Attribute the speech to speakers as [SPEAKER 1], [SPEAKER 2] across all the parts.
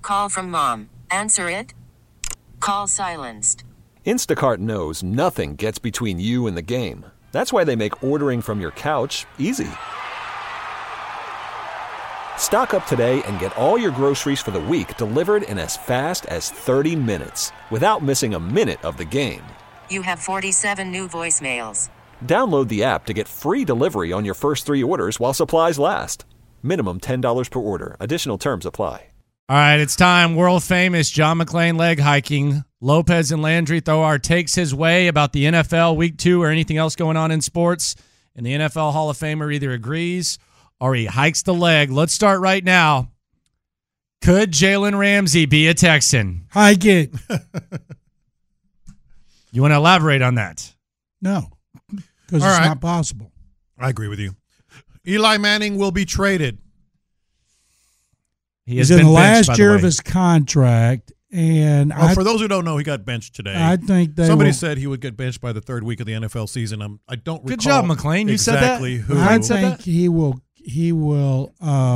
[SPEAKER 1] Call from mom. Answer it. Call silenced.
[SPEAKER 2] Instacart knows nothing gets between you and the game. That's why they make ordering from your couch easy. Stock up today and get all your groceries for the week delivered in as fast as 30 minutes without missing a minute of the game.
[SPEAKER 1] You have 47 new voicemails.
[SPEAKER 2] Download the app to get free delivery on your first 3 orders while supplies last. Minimum $10 per order. Additional terms apply.
[SPEAKER 3] All right, it's time. World famous John McClain leg hiking. Lopez and Landry throw our takes his way about the NFL Week 2 or anything else going on in sports. And the NFL Hall of Famer either agrees or he hikes the leg. Let's start right now. Could Jalen Ramsey be a Texan?
[SPEAKER 4] Hike it.
[SPEAKER 3] You want to elaborate on that?
[SPEAKER 4] No, because it's not possible.
[SPEAKER 5] I agree with you. Eli Manning will be traded.
[SPEAKER 4] He's in the last year of his contract, and
[SPEAKER 5] for those who don't know, he got benched today.
[SPEAKER 4] I think
[SPEAKER 5] somebody said he would get benched by the 3rd week of the NFL season. I don't recall.
[SPEAKER 3] Good job, McClain. You
[SPEAKER 5] exactly
[SPEAKER 3] said that.
[SPEAKER 5] Who.
[SPEAKER 4] I think he will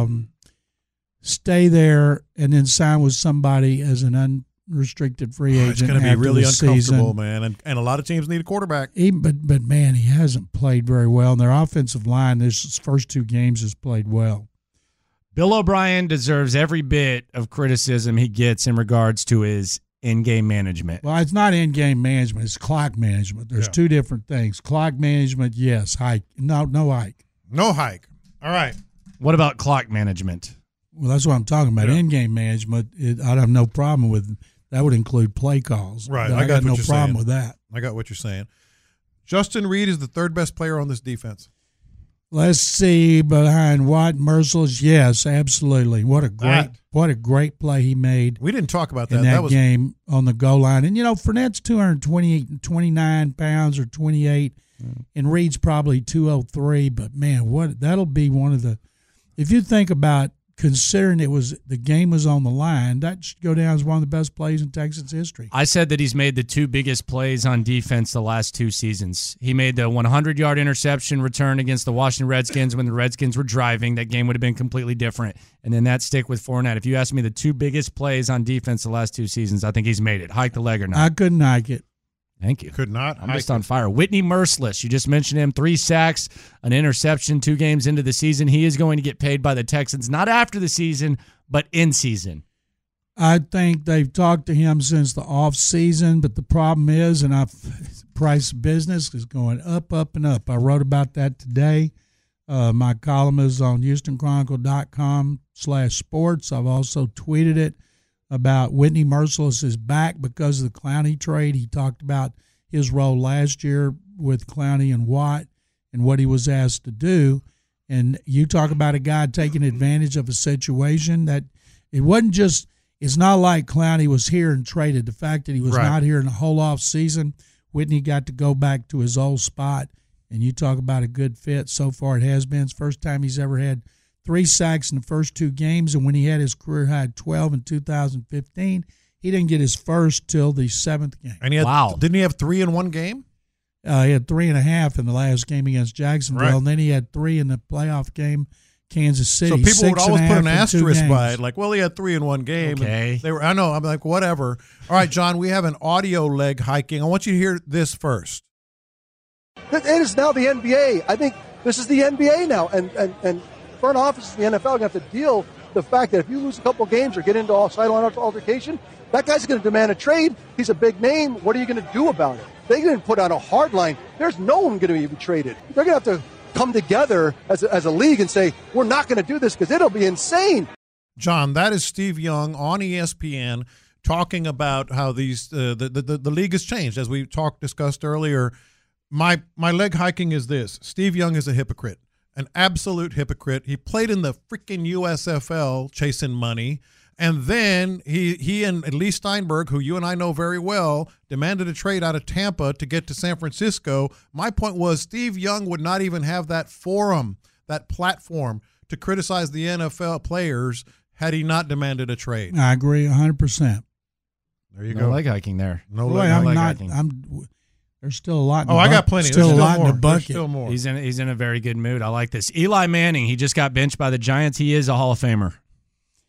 [SPEAKER 4] stay there and then sign with somebody as an unrestricted free agent.
[SPEAKER 5] It's going to be really uncomfortable,
[SPEAKER 4] season.
[SPEAKER 5] man. And a lot of teams need a quarterback.
[SPEAKER 4] But man, he hasn't played very well. And their offensive line, his first 2 games, has played well.
[SPEAKER 3] Bill O'Brien deserves every bit of criticism he gets in regards to his in-game management.
[SPEAKER 4] Well, it's not in-game management. It's clock management. There's 2 different things. Clock management, yes. Hike. No hike.
[SPEAKER 5] No hike. All right.
[SPEAKER 3] What about clock management?
[SPEAKER 4] Well, that's what I'm talking about.
[SPEAKER 5] Yeah.
[SPEAKER 4] In-game management, I have no problem with. That would include play calls.
[SPEAKER 5] Right.
[SPEAKER 4] I got no problem with that.
[SPEAKER 5] I got what you're saying. Justin Reed is the 3rd best player on this defense.
[SPEAKER 4] Let's see, behind Watt, Merciless, yes, absolutely. What a great play he made.
[SPEAKER 5] We didn't talk about that.
[SPEAKER 4] In that game on the goal line. And, Fournette's 29 pounds or 28, and Reed's probably 203. But, man, that'll be one of the – if you think about considering the game was on the line, that should go down as one of the best plays in Texans history.
[SPEAKER 3] I said that he's made the 2 biggest plays on defense the last 2 seasons. He made the 100-yard interception return against the Washington Redskins when the Redskins were driving. That game would have been completely different. And then that stick with Fournette. If you ask me the 2 biggest plays on defense the last 2 seasons, I think he's made it. Hike the leg or not.
[SPEAKER 4] I couldn't hike it.
[SPEAKER 3] Thank you.
[SPEAKER 5] Could not.
[SPEAKER 3] I'm just on fire. Whitney Merciless, you just mentioned him. 3 sacks, an interception, 2 games into the season. He is going to get paid by the Texans, not after the season, but in season.
[SPEAKER 4] I think they've talked to him since the off season, but the problem is, price of business is going up, up, and up. I wrote about that today. My column is on HoustonChronicle.com/sports. I've also tweeted it about Whitney Merciless is back because of the Clowney trade. He talked about his role last year with Clowney and Watt and what he was asked to do. And you talk about a guy taking advantage of a situation that it wasn't just – it's not like Clowney was here and traded. The fact that he was not here in the whole off season, Whitney got to go back to his old spot. And you talk about a good fit. So far it has been. It's the first time he's ever had 3 sacks in the first 2 games, and when he had his career high 12 in 2015, he didn't get his first till the 7th game.
[SPEAKER 5] And didn't he have 3 in one game?
[SPEAKER 4] He had 3.5 in the last game against Jacksonville, and then he had 3 in the playoff game, Kansas City.
[SPEAKER 5] So people would always put an asterisk by it,
[SPEAKER 4] like,
[SPEAKER 5] well, he had 3 in one game.
[SPEAKER 3] Okay.
[SPEAKER 5] I know. I'm like, whatever. All right, John, we have an audio leg hiking. I want you to hear this first.
[SPEAKER 6] It is now the NBA. I think this is the NBA now, and front office in the NFL are going to have to deal with the fact that if you lose a couple games or get into a sideline altercation, that guy's going to demand a trade. He's a big name. What are you going to do about it? They didn't put on a hard line. There's no one going to be traded. They're going to have to come together as a league and say, we're not going to do this because it'll be insane.
[SPEAKER 5] John, that is Steve Young on ESPN talking about how these the league has changed. As we discussed earlier, my leg hiking is this. Steve Young is a hypocrite. An absolute hypocrite. He played in the freaking USFL chasing money, and then he and Lee Steinberg, who you and I know very well, demanded a trade out of Tampa to get to San Francisco. My point was Steve Young would not even have that forum, that platform to criticize the NFL players had he not demanded a trade.
[SPEAKER 4] I agree 100%.
[SPEAKER 5] There you
[SPEAKER 3] No
[SPEAKER 5] go.
[SPEAKER 3] leg hiking there.
[SPEAKER 5] No
[SPEAKER 4] Boy,
[SPEAKER 5] leg
[SPEAKER 3] hiking.
[SPEAKER 4] There's still a lot.
[SPEAKER 5] I got plenty.
[SPEAKER 4] Still a lot in the
[SPEAKER 5] There's
[SPEAKER 4] bucket.
[SPEAKER 5] still more.
[SPEAKER 3] He's in a very good mood. I like this. Eli Manning, he just got benched by the Giants. He is a Hall of Famer.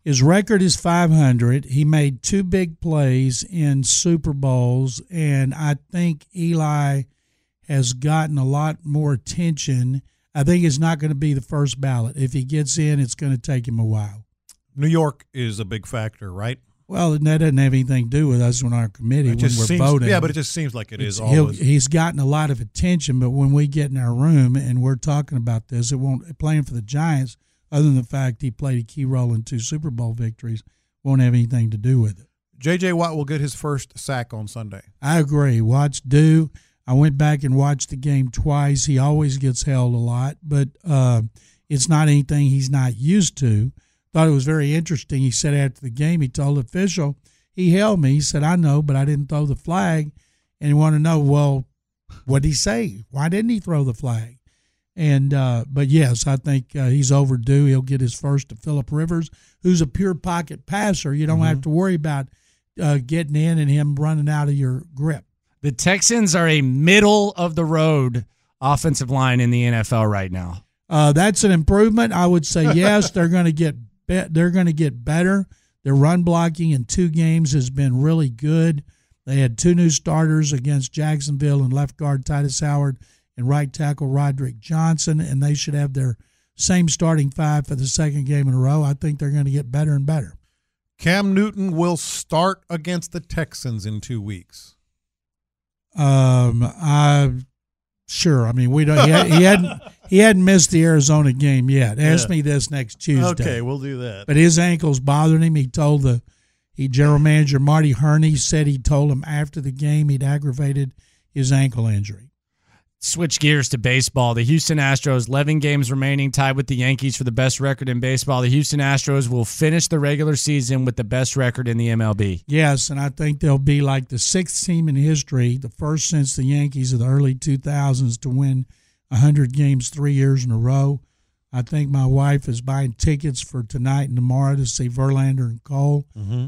[SPEAKER 4] His record is 500. He made 2 big plays in Super Bowls, and I think Eli has gotten a lot more attention. I think it's not going to be the first ballot. If he gets in, it's going to take him a while.
[SPEAKER 5] New York is a big factor, right?
[SPEAKER 4] Well, that doesn't have anything to do with us on our committee when we're voting.
[SPEAKER 5] Yeah, but it just seems like it is always.
[SPEAKER 4] He's gotten a lot of attention, but when we get in our room and we're talking about this, it won't playing for the Giants. Other than the fact he played a key role in 2 Super Bowl victories, won't have anything to do with it.
[SPEAKER 5] J.J. Watt will get his first sack on Sunday.
[SPEAKER 4] I agree. Watt's due. I went back and watched the game twice. He always gets held a lot, but it's not anything he's not used to. Thought it was very interesting. He said after the game, he told the official, he held me. He said, I know, but I didn't throw the flag. And he wanted to know, well, what did he say? Why didn't he throw the flag? And but yes, I think he's overdue. He'll get his first to Phillip Rivers, who's a pure pocket passer. You don't have to worry about getting in and him running out of your grip.
[SPEAKER 3] The Texans are a middle of the road offensive line in the NFL right now.
[SPEAKER 4] That's an improvement. I would say yes. They're going to get better. Their run blocking in 2 games has been really good. They had 2 new starters against Jacksonville and left guard Titus Howard and right tackle Roderick Johnson, and they should have their same starting 5 for the second game in a row. I think they're going to get better and better.
[SPEAKER 5] Cam Newton will start against the Texans in 2 weeks.
[SPEAKER 4] Sure. I mean, we don't. He hadn't missed the Arizona game yet. Ask me this next Tuesday.
[SPEAKER 5] Okay, we'll do that.
[SPEAKER 4] But his ankle's bothering him. He told general manager Marty Herney said he told him after the game he'd aggravated his ankle injury.
[SPEAKER 3] Switch gears to baseball. The Houston Astros, 11 games remaining, tied with the Yankees for the best record in baseball. The Houston Astros will finish the regular season with the best record in the MLB.
[SPEAKER 4] Yes, and I think they'll be like the 6th team in history, the first since the Yankees of the early 2000s to win 100 games 3 years in a row. I think my wife is buying tickets for tonight and tomorrow to see Verlander and Cole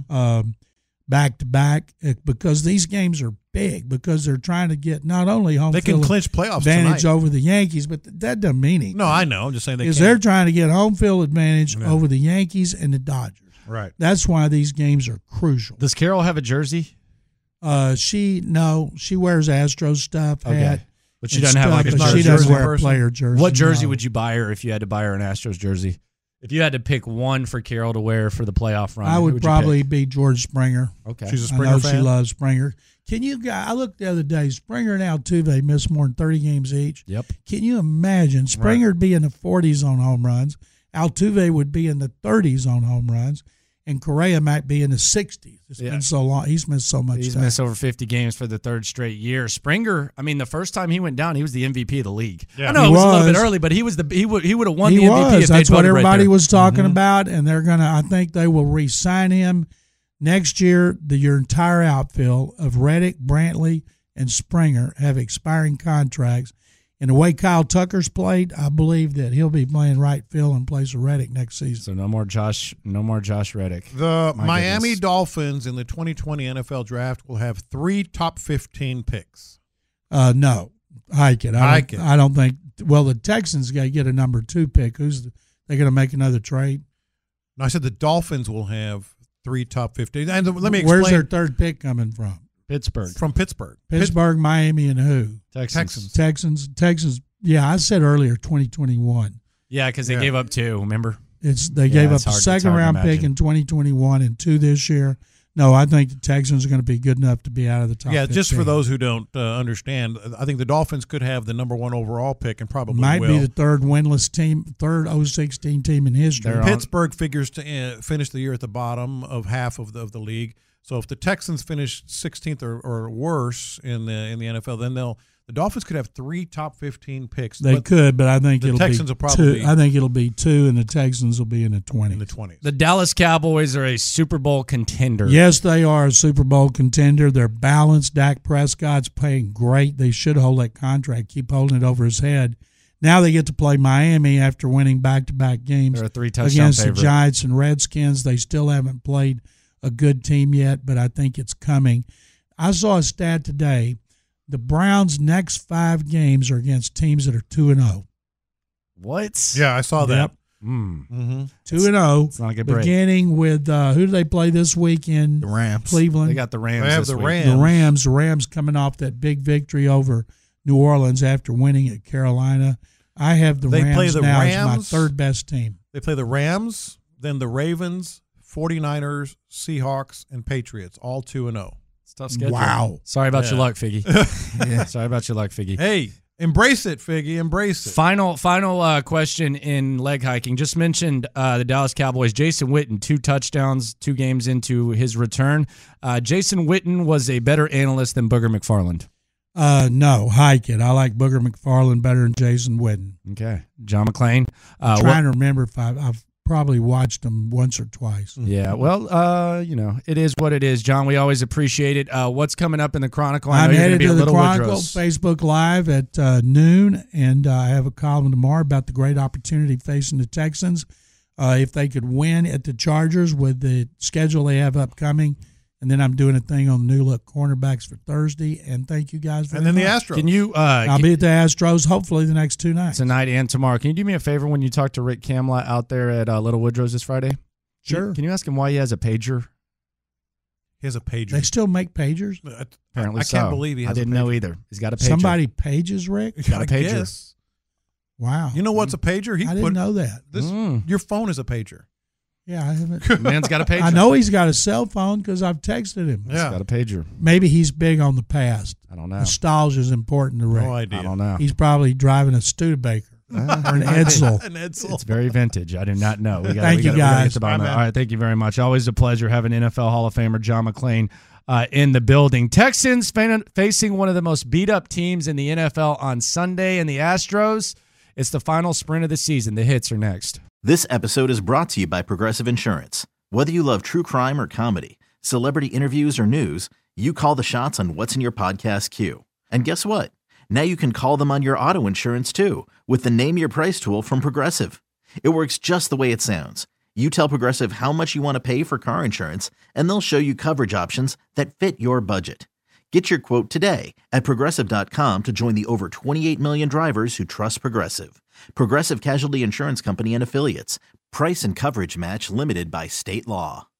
[SPEAKER 4] back-to-back because these games are big because they're trying to get not only home
[SPEAKER 5] they
[SPEAKER 4] field
[SPEAKER 5] can clinch playoffs
[SPEAKER 4] advantage
[SPEAKER 5] tonight.
[SPEAKER 4] over the Yankees, but that doesn't mean anything.
[SPEAKER 5] No, I know. I'm just saying
[SPEAKER 4] they're trying to get home field advantage over the Yankees and the Dodgers.
[SPEAKER 5] Right.
[SPEAKER 4] That's why these games are crucial.
[SPEAKER 3] Does Carol have a jersey?
[SPEAKER 4] She wears Astros stuff, hat.
[SPEAKER 3] But she doesn't have like a
[SPEAKER 4] but
[SPEAKER 3] jersey.
[SPEAKER 4] She doesn't wear a
[SPEAKER 5] person.
[SPEAKER 4] player jersey.
[SPEAKER 3] What jersey would you buy her if you had to buy her an Astros jersey? If you had to pick one for Carol to wear for the playoff run,
[SPEAKER 4] I would probably be George Springer.
[SPEAKER 3] Okay.
[SPEAKER 5] She's a Springer
[SPEAKER 4] I know
[SPEAKER 5] fan?
[SPEAKER 4] she loves Springer. I looked the other day, Springer and Altuve missed more than 30 games each.
[SPEAKER 3] Yep.
[SPEAKER 4] Can you imagine? Springer would be in the 40s on home runs. Altuve would be in the 30s on home runs. And Correa might be in the 60s. It's been so long. He's missed so much time.
[SPEAKER 3] He's missed over 50 games for the 3rd straight year. Springer, I mean, the first time he went down, he was the MVP of the league. Yeah. I know it was a little bit early, but he would have won the MVP. If
[SPEAKER 4] That's what everybody was talking
[SPEAKER 3] Mm-hmm.
[SPEAKER 4] about, and I think they will re-sign him next year. Your entire outfield of Reddick, Brantley, and Springer have expiring contracts. And the way Kyle Tucker's played, I believe that he'll be playing right field in place of Reddick next season.
[SPEAKER 3] So no more Josh Reddick.
[SPEAKER 5] The Miami Dolphins in the 2020 NFL Draft will have 3 top 15 picks.
[SPEAKER 4] No, hike it. I don't think. Well, the Texans got to get a number 2 pick. They're going to make another trade?
[SPEAKER 5] No, I said the Dolphins will have 3 top 15. And let me explain.
[SPEAKER 4] Where's their 3rd pick coming from?
[SPEAKER 3] Pittsburgh.
[SPEAKER 5] From Pittsburgh.
[SPEAKER 4] Pittsburgh, Miami, and who?
[SPEAKER 5] Texans.
[SPEAKER 4] Texans. Yeah, I said earlier 2021.
[SPEAKER 3] Yeah, because they gave up 2, remember?
[SPEAKER 4] They gave up a second-round pick in 2021 and 2 this year. No, I think the Texans are going to be good enough to be out of the top 15.
[SPEAKER 5] Just for those who don't understand, I think the Dolphins could have the number 1 overall pick and probably
[SPEAKER 4] might
[SPEAKER 5] will.
[SPEAKER 4] be the 3rd winless team, 3rd 0-16 team in history.
[SPEAKER 5] Pittsburgh figures to finish the year at the bottom of half of the league. So if the Texans finish 16th or worse in the NFL, then the Dolphins could have 3 top 15 picks.
[SPEAKER 4] They could, but I think
[SPEAKER 5] the
[SPEAKER 4] it'll
[SPEAKER 5] Texans
[SPEAKER 4] be
[SPEAKER 5] will probably
[SPEAKER 4] 2. I think it'll be 2, and the Texans will be in the 20s.
[SPEAKER 5] in the 20s.
[SPEAKER 3] The Dallas Cowboys are a Super Bowl contender.
[SPEAKER 4] Yes, they are a Super Bowl contender. They're balanced. Dak Prescott's playing great. They should hold that contract, keep holding it over his head. Now they get to play Miami after winning back-to-back games
[SPEAKER 3] They're a 3-touchdown
[SPEAKER 4] against
[SPEAKER 3] favorite.
[SPEAKER 4] the Giants and Redskins. They still haven't played a good team yet, but I think it's coming. I saw a stat today. The Browns' next 5 games are against teams that are 2-0.
[SPEAKER 3] What?
[SPEAKER 5] Yeah, I saw that.
[SPEAKER 4] Yep.
[SPEAKER 5] Mm-hmm.
[SPEAKER 4] 2-0.
[SPEAKER 3] It's not a good break.
[SPEAKER 4] Beginning with who do they play this week in
[SPEAKER 7] The Rams.
[SPEAKER 4] Cleveland?
[SPEAKER 3] They got the Rams.
[SPEAKER 5] They have
[SPEAKER 3] this
[SPEAKER 5] the
[SPEAKER 3] week.
[SPEAKER 5] Rams.
[SPEAKER 4] The Rams coming off that big victory over New Orleans after winning at Carolina. I have the
[SPEAKER 5] They
[SPEAKER 4] Rams
[SPEAKER 5] play the
[SPEAKER 4] now
[SPEAKER 5] Rams.
[SPEAKER 4] as my third best team.
[SPEAKER 5] They play the Rams, then the Ravens, 49ers, Seahawks, and Patriots, all 2-0.
[SPEAKER 3] It's a tough schedule.
[SPEAKER 4] Wow.
[SPEAKER 3] Sorry about your
[SPEAKER 5] Yeah.
[SPEAKER 3] luck, Figgy. Sorry about your luck, Figgy.
[SPEAKER 5] Hey, embrace it, Figgy. Embrace it.
[SPEAKER 3] Final question in leg hiking. Just mentioned the Dallas Cowboys. Jason Witten, 2 touchdowns, 2 games into his return. Jason Witten was a better analyst than Booger McFarland.
[SPEAKER 4] No, hike it. I like Booger McFarland better than Jason Witten.
[SPEAKER 3] Okay. John McClain.
[SPEAKER 4] I'm trying to remember if I've probably watched them once or twice.
[SPEAKER 3] Yeah, well, it is what it is, John. We always appreciate it. What's coming up in the Chronicle? I
[SPEAKER 4] I'm
[SPEAKER 3] know you're gonna
[SPEAKER 4] headed
[SPEAKER 3] be
[SPEAKER 4] to
[SPEAKER 3] at
[SPEAKER 4] the
[SPEAKER 3] Little
[SPEAKER 4] Chronicle,
[SPEAKER 3] Woodrow's.
[SPEAKER 4] Facebook Live at noon, and I have a column tomorrow about the great opportunity facing the Texans. If they could win at the Chargers with the schedule they have upcoming. And then I'm doing a thing on the new look cornerbacks for Thursday. And thank you guys very
[SPEAKER 5] And then the
[SPEAKER 4] much.
[SPEAKER 5] Astros.
[SPEAKER 3] Can you
[SPEAKER 4] I'll be at the Astros hopefully the next 2 nights.
[SPEAKER 3] tonight and tomorrow? Can you do me a favor when you talk to Rick Kamla out there at Little Woodrow's this Friday?
[SPEAKER 4] Sure.
[SPEAKER 3] Can you ask him why he has a pager?
[SPEAKER 5] He has a pager.
[SPEAKER 4] They still make pagers?
[SPEAKER 3] Apparently
[SPEAKER 5] I
[SPEAKER 3] so.
[SPEAKER 5] can't believe he has
[SPEAKER 3] I didn't
[SPEAKER 5] a pager.
[SPEAKER 3] know either. He's got a pager.
[SPEAKER 4] Somebody pages, Rick?
[SPEAKER 3] got a
[SPEAKER 5] I
[SPEAKER 3] pager.
[SPEAKER 5] guess.
[SPEAKER 4] Wow.
[SPEAKER 5] You know what's a pager? He
[SPEAKER 4] I didn't know that.
[SPEAKER 5] Your phone is a pager.
[SPEAKER 4] Yeah, I haven't.
[SPEAKER 3] Man's got a pager.
[SPEAKER 4] I know he's got a cell phone because I've texted him.
[SPEAKER 3] He's got a pager.
[SPEAKER 4] Maybe he's big on the past.
[SPEAKER 3] I don't know.
[SPEAKER 4] Nostalgia is important to Rick.
[SPEAKER 5] No idea.
[SPEAKER 3] I don't know.
[SPEAKER 4] He's probably driving a Studebaker or an Edsel.
[SPEAKER 5] An Edsel.
[SPEAKER 3] It's very vintage. I do not know.
[SPEAKER 4] Thank you, guys.
[SPEAKER 3] Get the bottom of
[SPEAKER 5] Bye,
[SPEAKER 3] it.
[SPEAKER 5] man.
[SPEAKER 3] All right, thank you very much. Always a pleasure having NFL Hall of Famer John McClain in the building. Texans facing one of the most beat-up teams in the NFL on Sunday, and the Astros. It's the final sprint of the season. The hits are next.
[SPEAKER 8] This episode is brought to you by Progressive Insurance. Whether you love true crime or comedy, celebrity interviews or news, you call the shots on what's in your podcast queue. And guess what? Now you can call them on your auto insurance too with the Name Your Price tool from Progressive. It works just the way it sounds. You tell Progressive how much you want to pay for car insurance, and they'll show you coverage options that fit your budget. Get your quote today at Progressive.com to join the over 28 million drivers who trust Progressive. Progressive Casualty Insurance Company and Affiliates. Price and coverage match limited by state law.